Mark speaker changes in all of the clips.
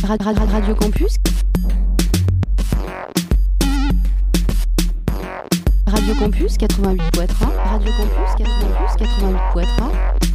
Speaker 1: Radio Campus. Radio Campus 88.3. Radio Campus 88.3.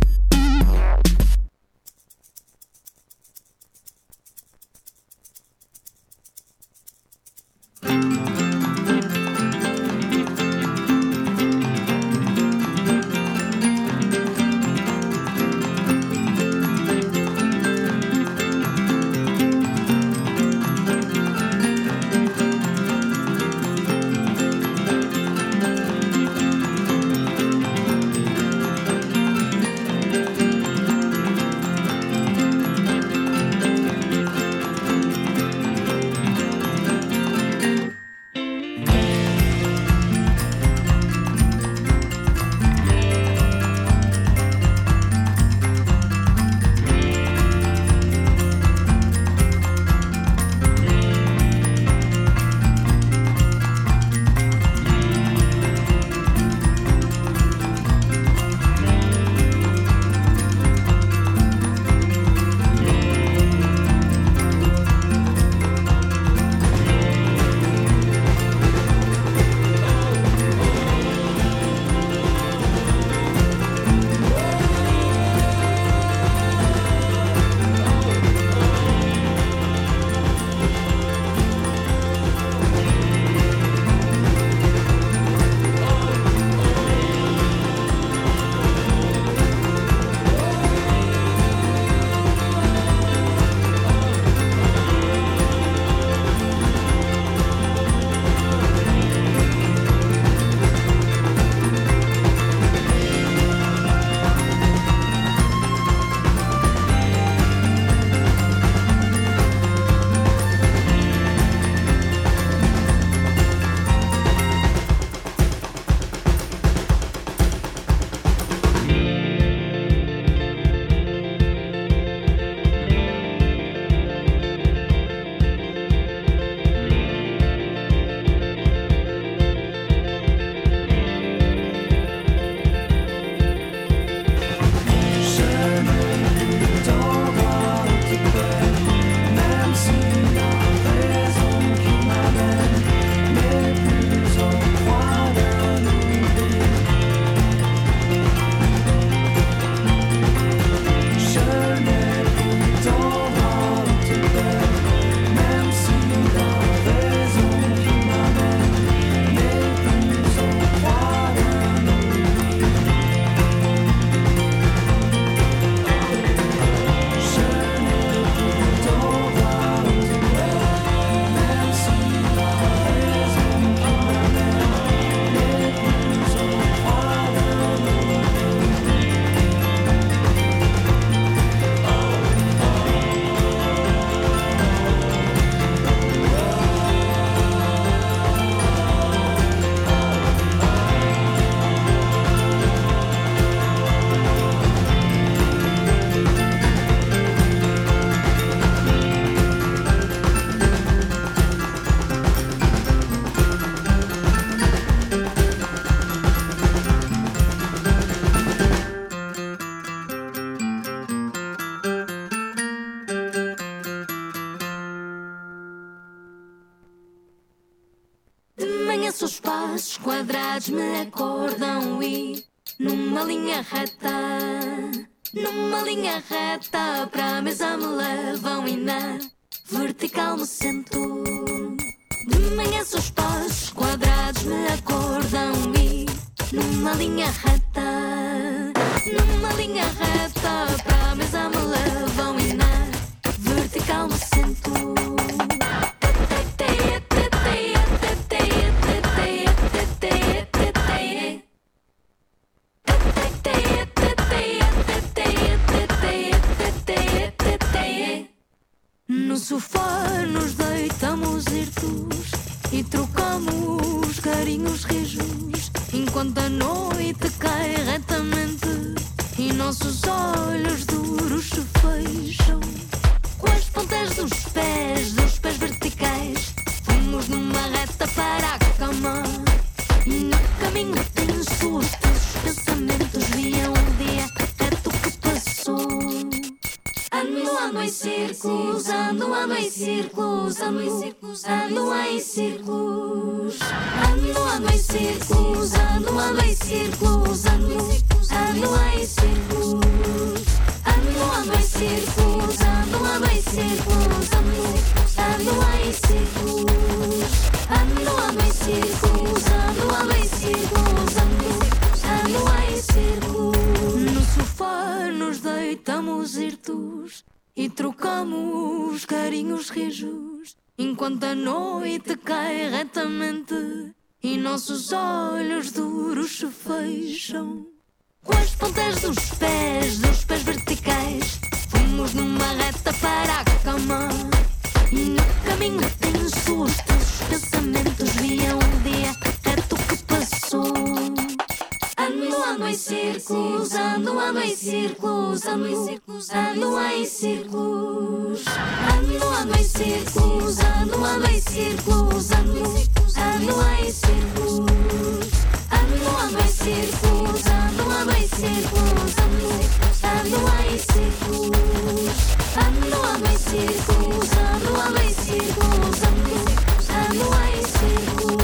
Speaker 2: Os passos quadrados me acordam e numa linha reta para a mesa me levam e na vertical me sento. De manhã os passos quadrados me acordam e numa linha reta para a mesa me levam e na vertical me sento. No sofá nos deitamos hirtos e trocamos carinhos rijos, enquanto a noite cai retamente e nossos olhos duros se fecham. Com as pontas dos pés verticais, fomos numa reta para a cama. E no caminho tenso os teus pensamentos viam o dia reto que passou. Ando em círculos, ando em círculos, ando em círculos, ando em círculos, ando em círculos, ando em círculos, ando em círculos, ando em círculos, ando em círculos, ando em círculos, ando em círculos, ando em círculos, ando em círculos, ando em círculos. No sofá nos deitamos hirtos e trocamos carinhos rijos, enquanto a noite cai retamente e nossos olhos duros se fecham. Com as pontas dos pés verticais, fomos numa reta para a cama. E no caminho tenso os teus pensamentos viam o dia reto que passou. Ando em círculos, ando em círculos, ando em círculos, ando em círculos, ando em círculos, ando em círculos, ando em círculos, ando em círculos, ando em círculos, ando em círculos, ando em círculos, ando em círculos, ando em círculos, ando em círculos.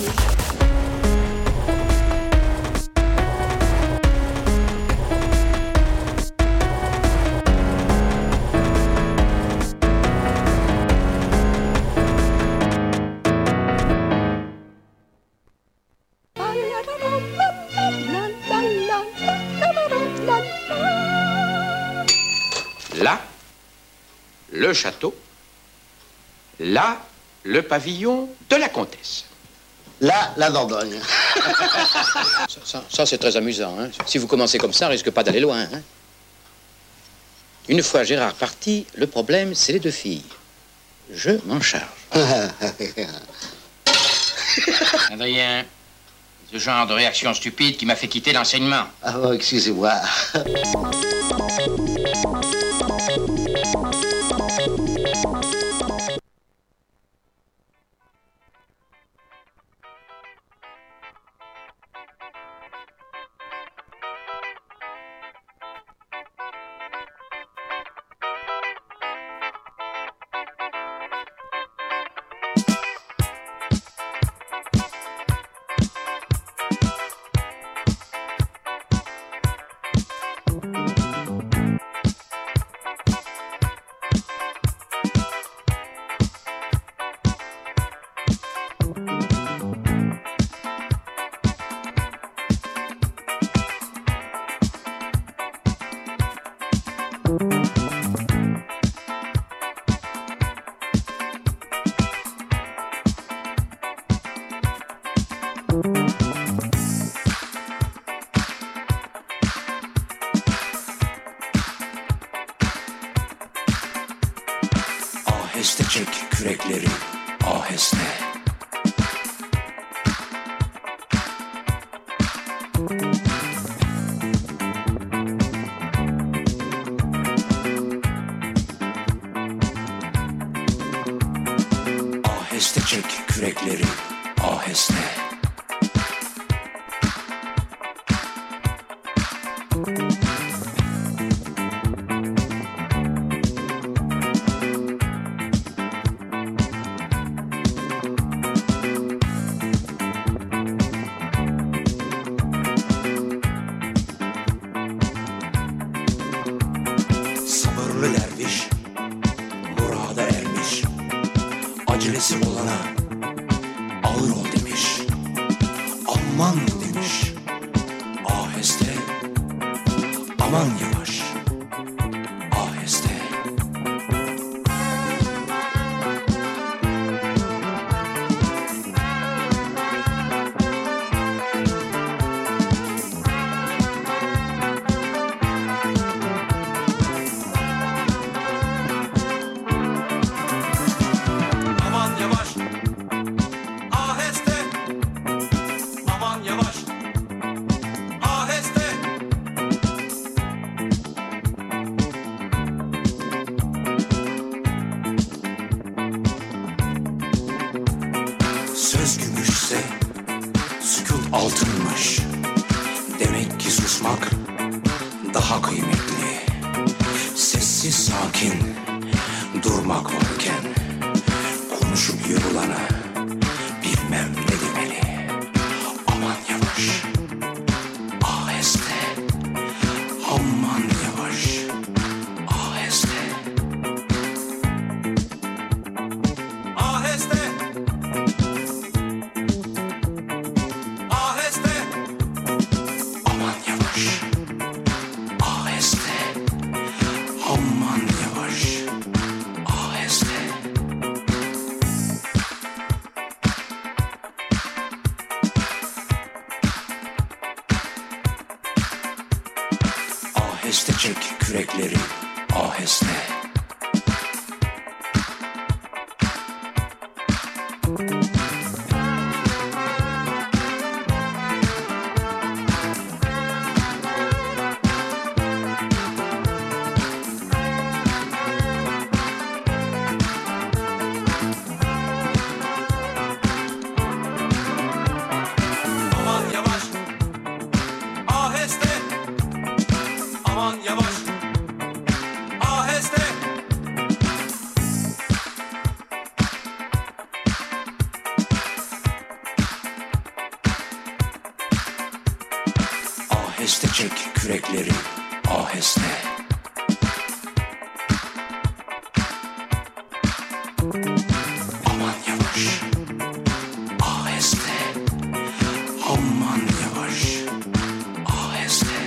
Speaker 3: Là, le château. Là, le pavillon de la comtesse.
Speaker 4: Là, la Dordogne.
Speaker 5: Ça c'est très amusant. Hein. Si vous commencez comme ça, risque pas d'aller loin. Hein. Une fois Gérard parti, le problème, c'est les deux filles. Je m'en charge. Adrien, ce genre de réaction stupide qui m'a fait quitter l'enseignement.
Speaker 4: Ah bon, excusez-moi.
Speaker 6: Aheste çek kürekleri, aheste. Aheste çek kürekleri, aheste. Sabırlı derviş, murada ermiş. Acelesi olana ağır ol demiş. Aman demiş. Aheste, aman yavaş. Aheste. Aman yavaş. Aheste. Aman yavaş. Aheste. Söz gümüşse sükût altınmış. Demek ki susmak daha kıymetli. Sessiz sakin durmak varken konuşup yorulana bilmem ne demeli. Aman yavaş, aheste, aman yavaş, aheste. Aheste, aheste, aman yavaş, aheste, aman yavaş, aheste. Aheste çek kürekleri, aheste. Aman yavaş, aheste, aman yavaş, aheste. Aheste çek kürekleri, aheste. Aman yavaş, aheste, aman yavaş, aheste.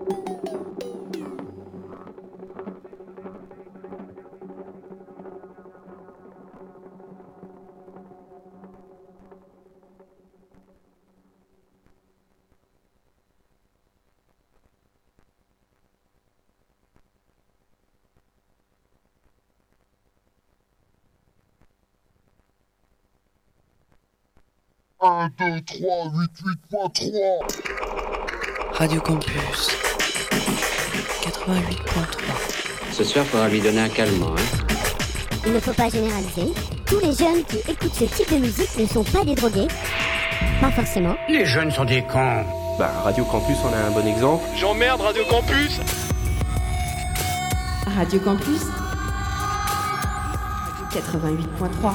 Speaker 7: 1, 2, 3, 88.3.
Speaker 8: Radio Campus 88.3.
Speaker 5: Ce soir, faudra lui donner un calmant, hein.
Speaker 9: Il ne faut pas généraliser. Tous les jeunes qui écoutent ce type de musique ne sont pas des drogués. Pas forcément.
Speaker 10: Les jeunes sont des cons.
Speaker 11: Radio Campus, on a un bon exemple.
Speaker 12: J'emmerde Radio Campus.
Speaker 1: Radio Campus 88.3.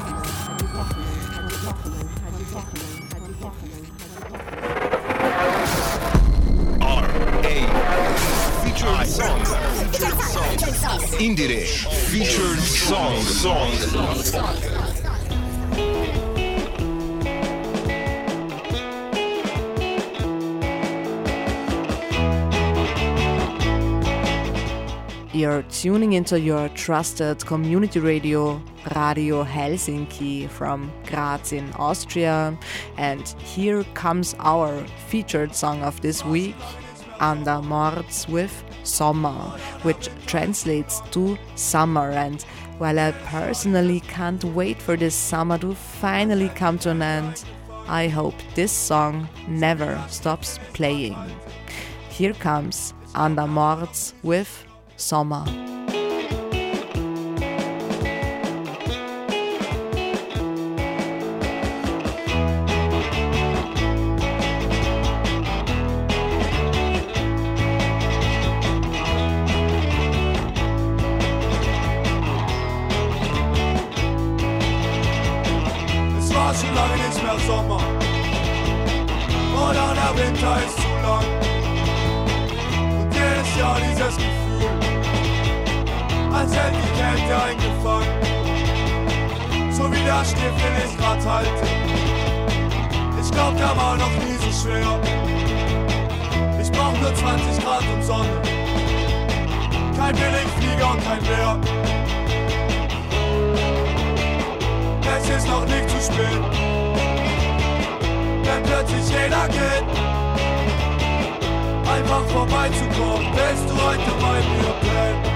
Speaker 7: Featured songs. Indire. Featured songs.
Speaker 13: You're tuning into your trusted community radio, Radio Helsinki, from Graz in Austria. And here comes our featured song of this week, Ander Mords with Sommer, which translates to summer. And while I personally can't wait for this summer to finally come to an end, I hope this song never stops playing. Here comes Ander Mords with Sommer.
Speaker 14: Es war schon lange nicht mehr Sommer und auch der Winter ist zu lang. Und jedes Jahr dieses Gefühl, als hätte die Kälte eingefangen. So wie der Stift, den ich grad halte. Ich glaub, der war noch nie so schwer. Ich brauch nur 20 Grad und Sonne. Kein Billigflieger und kein Bär. Es ist noch nicht zu spät, wenn plötzlich jeder geht. Einfach vorbeizukommen, willst du heute bei mir bleiben?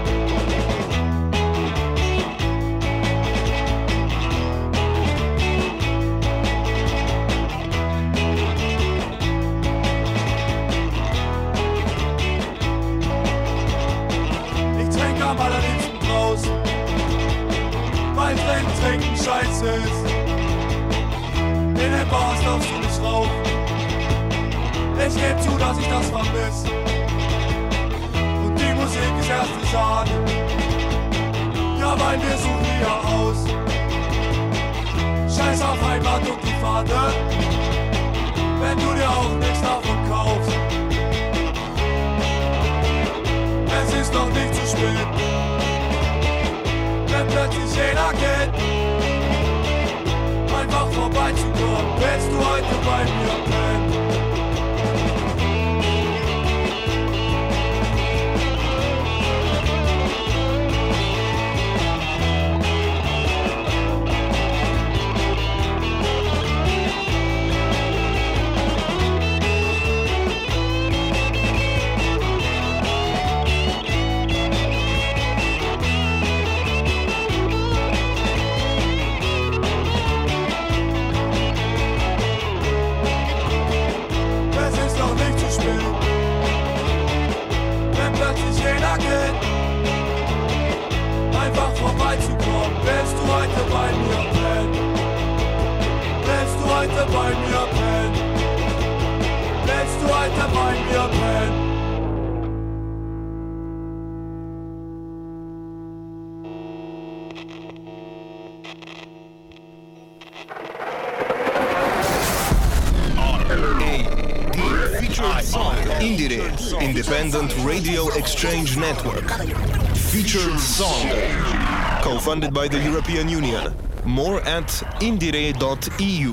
Speaker 14: Ich trinke am allerliebsten draußen, weil trinken scheiße ist. In den Bars darfst du nicht rauchen. Ich geb zu, dass ich das vermiss. Und die Musik ist erste Sahne. Ja, weil wir suchen hier aus. Scheiß auf Heimat und die Fahne, wenn du dir auch nichts davon kaufst. Es ist noch nicht zu spät, wenn plötzlich jeder geht. Einfach vorbeizukommen, willst du heute bei mir pennen? Einfach vorbeizukommen, willst du heute bei mir pennen? Willst du heute bei mir pennen? Willst du heute bei mir pennen?
Speaker 7: Indire, Independent Radio Exchange Network. Featured song. Co-funded by the European Union. More at indire.eu.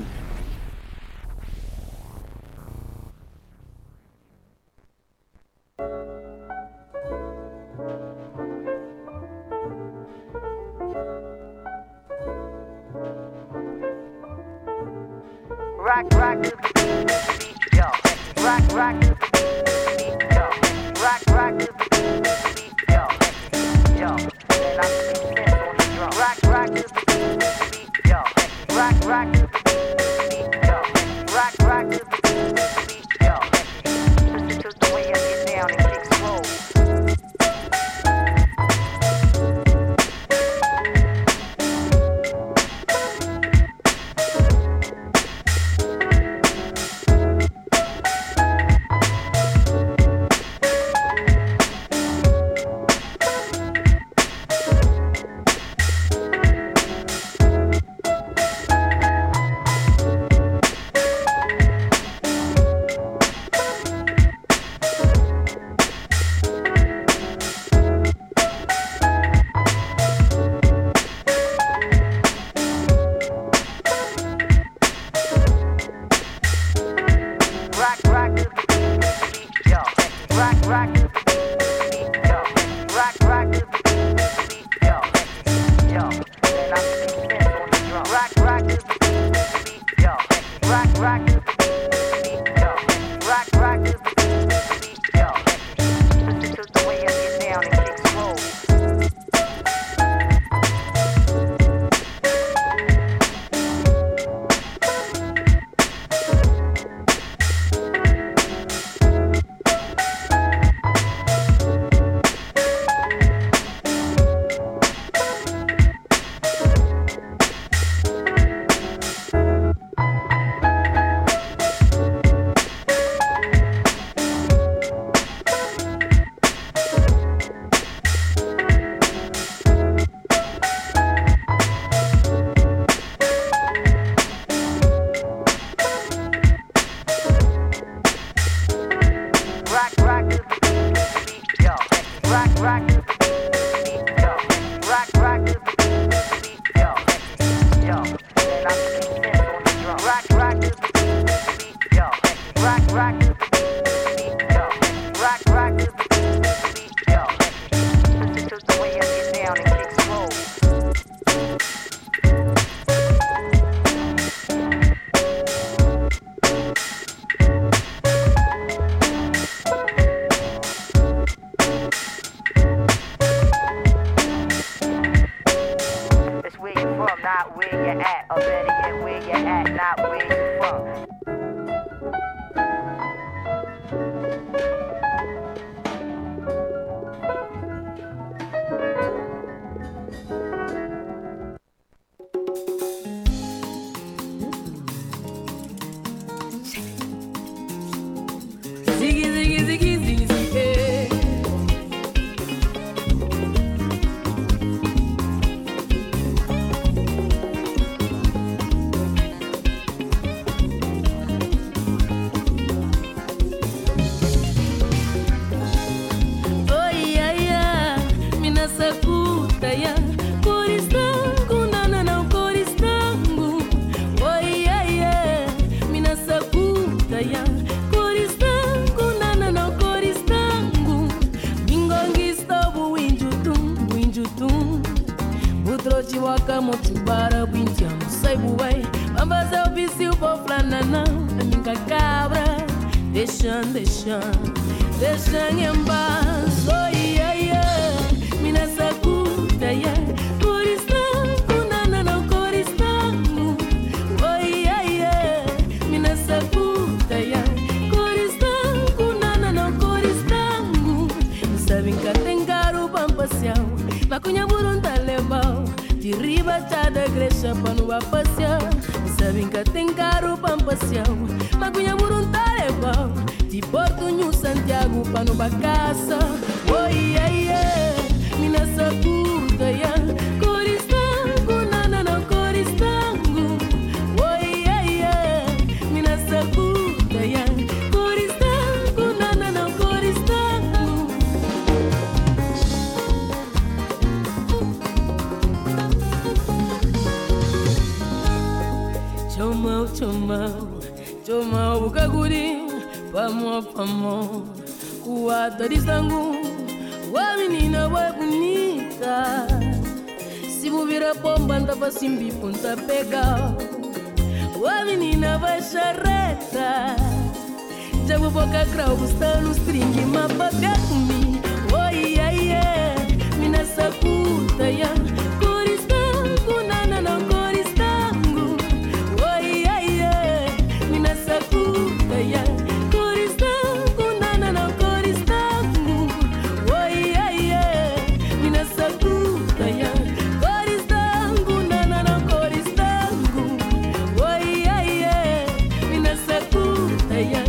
Speaker 10: a menina bacharreta. Já vou boca crau, gostar no string, mas pagar comigo. Oi, ai, ai, mina sacuta, ya. Coristango, nana, não coristango. Oi, ai, ai, mina sacuta, ya. Coristango, nana, não coristango. Oi, ai, ai, mina sacuta, ya. Coristango, nana, não coristango. Oi, ai, ai, mina sacuta, ya.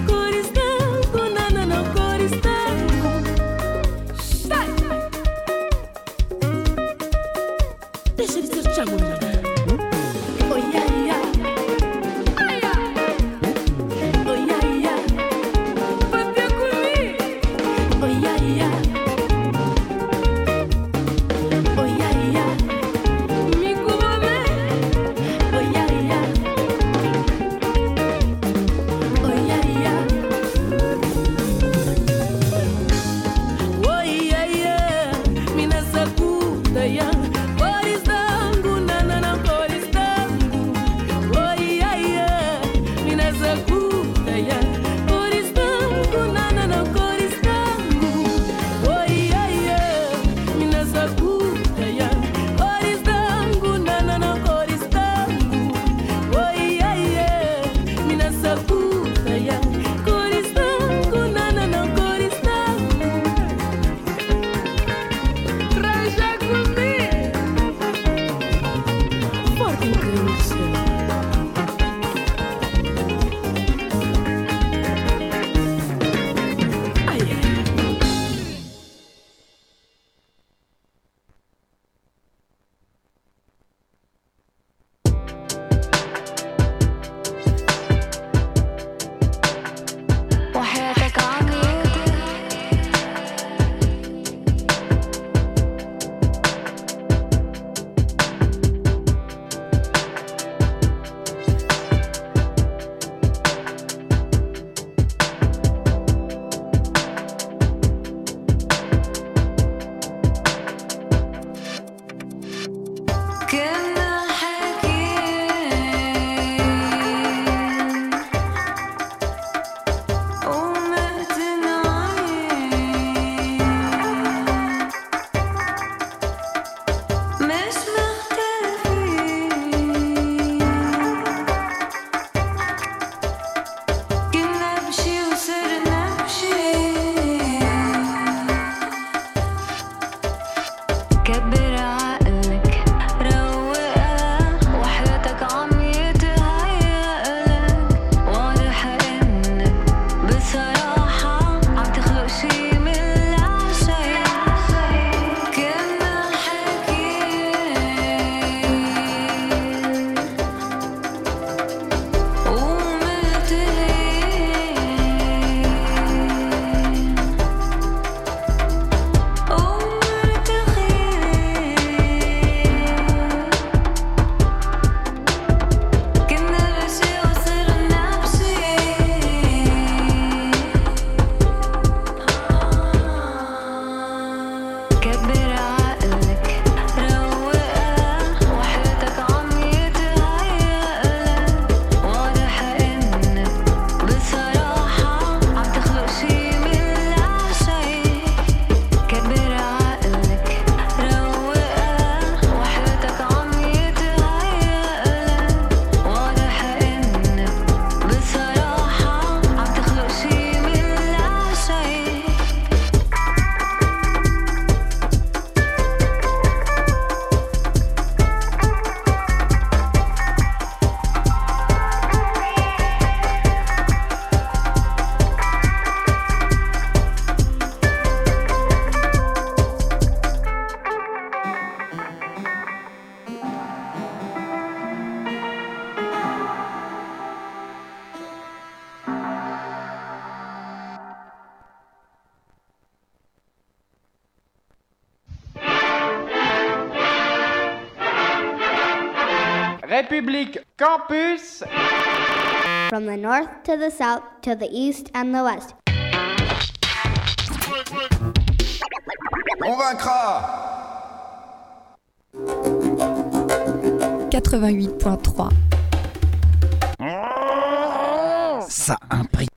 Speaker 12: République Campus.
Speaker 9: From the north to the south to the east and the west.
Speaker 14: On vaincra.
Speaker 15: 88.3 ça a un prix